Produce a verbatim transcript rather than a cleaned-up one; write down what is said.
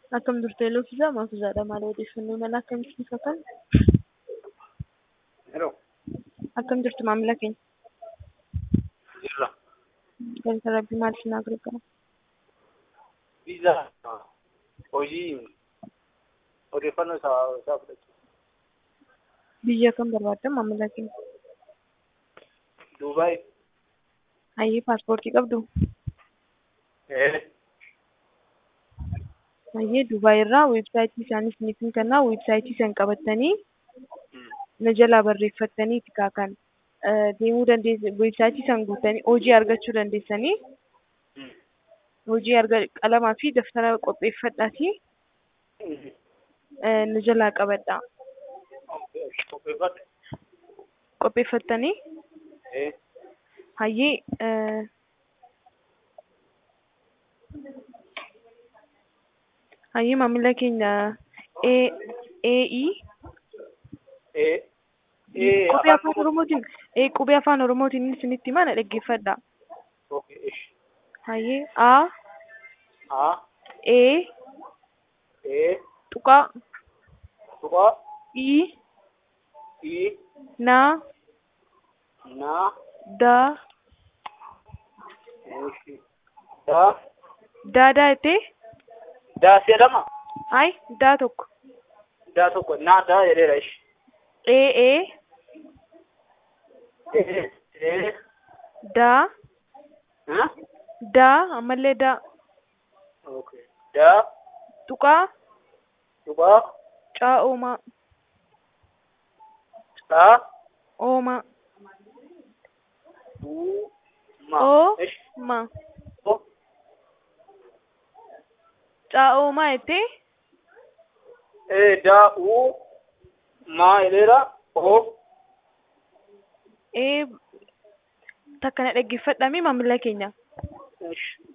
Akkam jirtu Elooffisaa Maafuuzaadha. Maal odeeffannoo mala akkamitti ibsatan? Hello. Akkam jirtu maamila keenya? Jirra. Galata Rabbii maal isin gargaara? Visa hojii odeeffannoo isaa isaa fudhachuu. Biyya kam barbaadda maamila keenya? Duubaay. Hayyee paaspoortii qabdu? Eh. Hayyee Duubaay irraa weebsaayitii isaanii isiniif kennaa. Weebsaayitii san qabattanii na jalaa barreeffattanii itti kaakan deemuu dandeessu. Weebsaayitii san guutanii hojii argachuu dandeessanii. Hojii arga qalamaa fi daftara qopheeffadhaatii na jalaa qabadhaa. Qopheeffadhe. Qopheeffattanii Eh. hayyee hayyee maamila keenya A A E Eh. Eh. qubee afaan oromootiin eh qubee afaan oromootiin isinitti mana dhaggeeffadhaa. Okay. Ish. Hayyee A A. E Eh. tuqaa Tuqaa. I I. na Na. da Ish. Da. daadaa jettee Da jedhama. hay daa tokko Da tokko. Na da jedheera ish. E E Eh. Eh. daa Ha? daa ammallee daa Okay. Da. tuqaa Tuqaa. caa oomaa Da. oomaa U. Ma. oo Ish. ma O. caa oomaa jettee Eh. Da. U. Ma jedheera. O. ee takkana dhaggeeffadhaami maamila keenya. Ish.